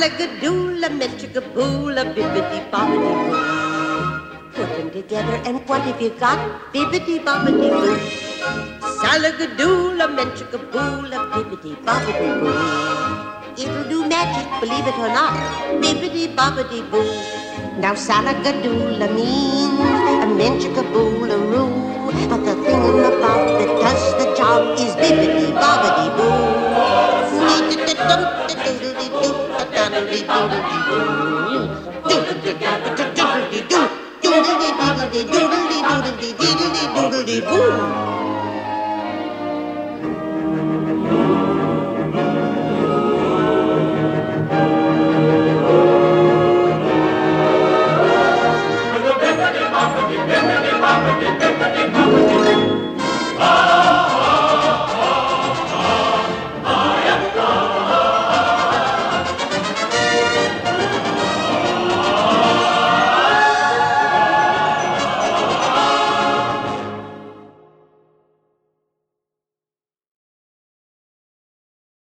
Salagadoola, menchikaboola, bibbidi bobbidi boo. Put them together and what have you got? Bibbidi bobbidi boo. Salagadoola, menchikaboola, bibbidi bobbidi boo. It'll do magic, believe it or not. Bibbidi bobbidi boo. Now salagadoola means a menchikaboola-roo. But the thing about that does the job is bibbidi bobbidi boo. Doodly-doodly-doodly-doodly-doodly-doodly-doodly-doodly-doodly-boo.